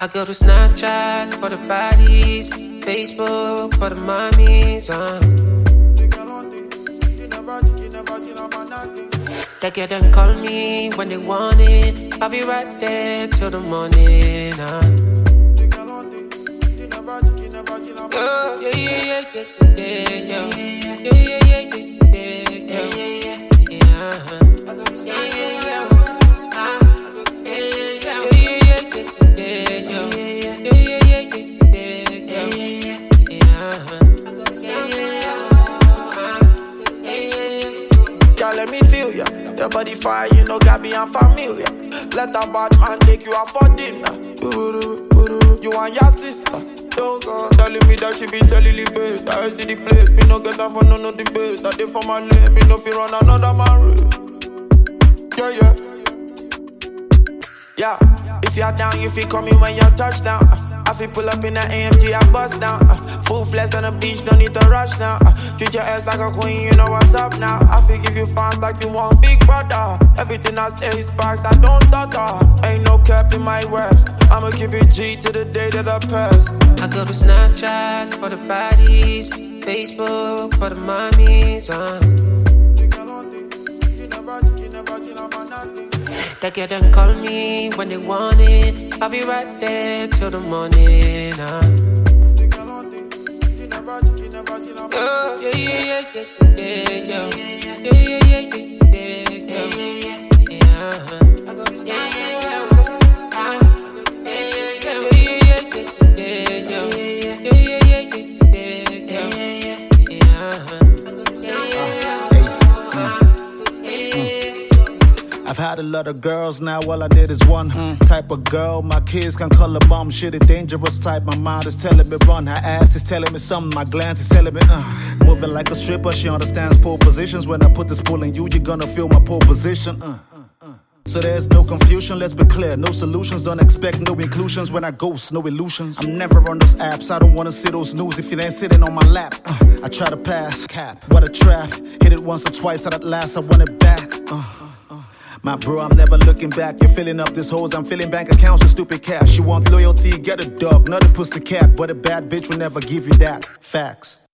I go to Snapchat for the bodies, Facebook for the mommies. They get and call me when they want it. I'll be right there till the morning. Let me feel ya. Your body fire, you know, got me unfamiliar. Let a bad man take you out for dinner. You and your sister. Don't go telling me that she be selling the best. I see the place, me no get that for no debate. That day for my lane, me no feel run another man race. Yeah. If you're down, you feel coming when you touch down. I feel pull up in the AMG, I bust down. Full flex on the beach, don't need to rush now. Treat your ass like a queen, you know what's up now. I feel give you fans like you want big brother. Everything I say is sparks, I don't stutter. Ain't no cap in my raps. I'ma keep it G to the day that I pass. I go to Snapchat for the bodies, Facebook for the mommies. They get and call me when they want it. I'll be right there till the morning. I've had a lot of girls, now all I need is one type of girl. My kids can call her mom, shit, a dangerous type. My mind is telling me run, her ass is telling me something. My glance is telling me moving like a stripper, she understands pole positions. When I put this pull in you, you're gonna feel my pole position. So there's no confusion, let's be clear. No solutions, don't expect no inclusions. When I ghost, no illusions. I'm never on those apps, I don't wanna see those news if it ain't sitting on my lap. I try to pass, cap, what a trap. Hit it once or twice, at last I want it back. My bro, I'm never looking back. You're filling up this hoes, I'm filling bank accounts with stupid cash. You want loyalty, get a dog, not a pussycat. But a bad bitch will never give you that. Facts.